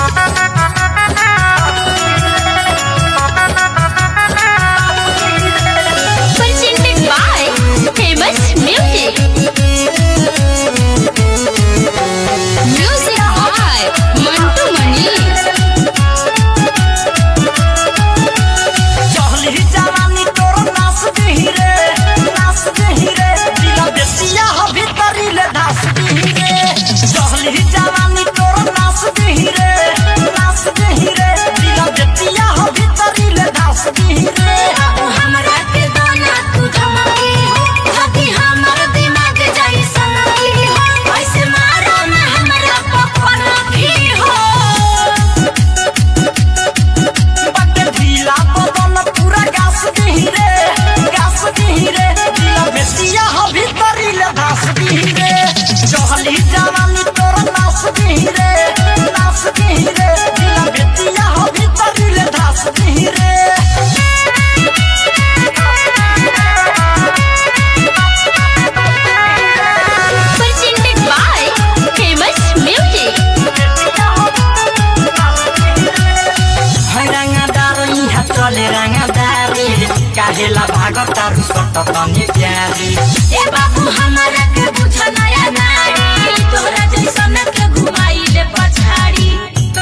काहेला भागत तारू सट तनी प्यारी ए बाबू हमरा के बुझ नया नारी तोरा जैसन के घुमाइले पछाड़ी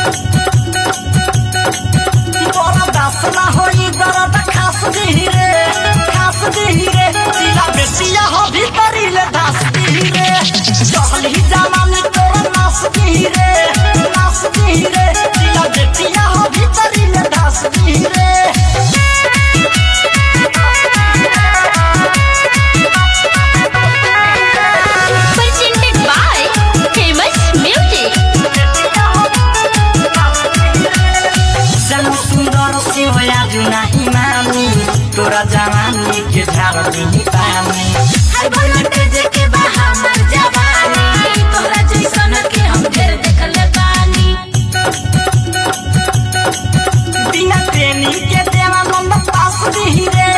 बड़ा दासना होई दर्द खास दिही रे दिला बेसिया हो भीतरी ले दास दिही रे चहली जमानी तोरा नास दिही रे दिला बेसिया हो भीतरी ले दास दिही रे तोरा जवानी के झाड़ दी पानी हर वोल्टेज के बहा मर जवानी तोरा जैसन के हम ढेर देखले बानी बिना ट्रेनिंग के देवानंद पास दी रे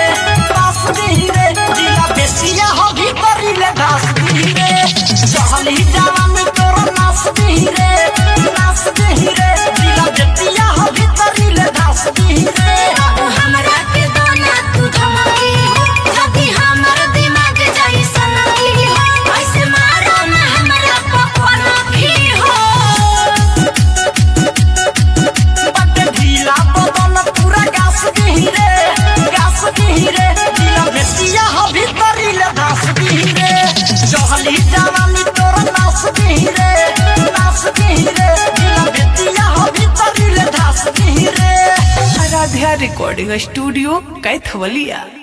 दिला बेसिया हो भीतरी ले घास दी रे चहली जवानी तोरा नास दी रे दिला बेसिया हो भीतरी ले घास दी रे हमरा के दोना तू धमकी जदी हमर दिमाग जैसन की ऐसे मारो ना हमरा पकड़ की हो बटे ढीला बदन पूरा गास दी रे दिला बेसिया हो भीतरी ले घास दी रे चहली जवानी तोरा नास दी रे दिला बेसिया हो भीतरी ले घास दी रे। Aradhya recording studio Kaithwalia.